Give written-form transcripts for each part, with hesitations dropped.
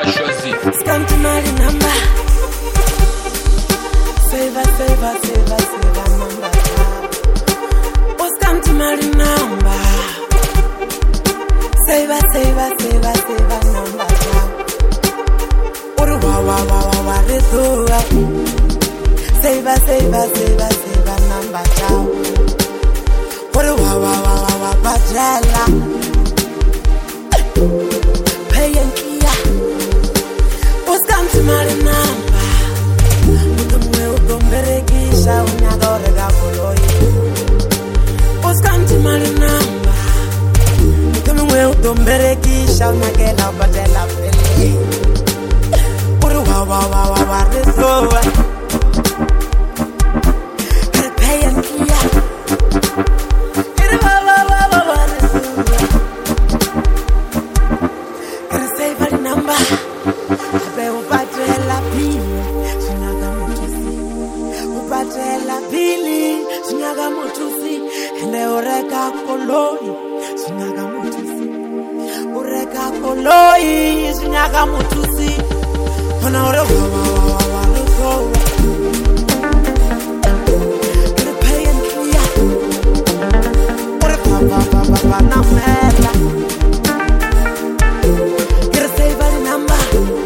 choisi. Scan to my number. Save number. Oh, scan to my number. Save number. Uru wa retua. Save number. Uru wa bajela. Pay and kia. Oh, scan to my number. Berekisha unyadore gakoloi Oskanti marinamba Kumi mwe utomberekisha unyagela ubatela pele Uru wa rezoa Kere pay and kia Kere wa rezoa Kere save a number Abe ubatela pile Batela pili, sinyaga mutusi, ende ureka koloi, sinyaga mutusi, ureka koloi, sinyaga mutusi, ona ore wa rezoa, kere pay and clear, ore pa na mela, kere save a number.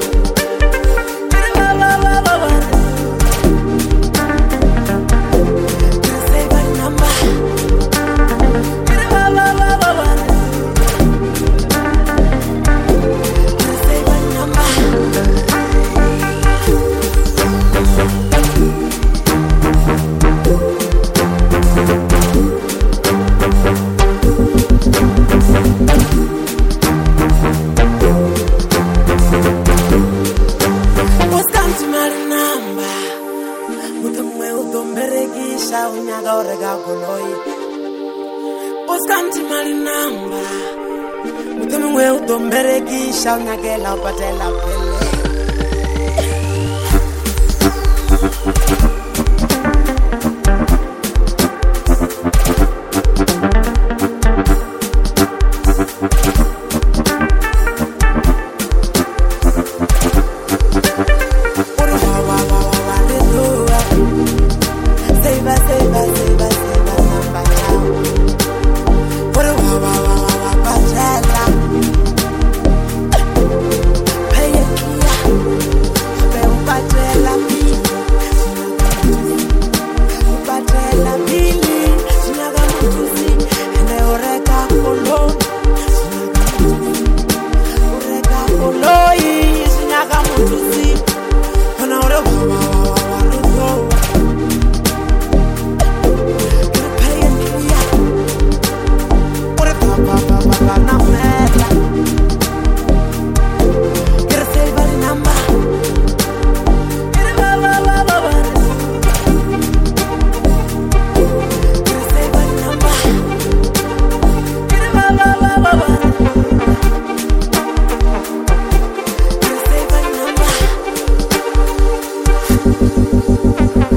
Unyaga orega goloi Oskanti marinamba Mutemi mwe utomberekisha unyagela upatela pele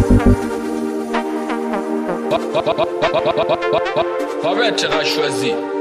Arrête, tu as choisi.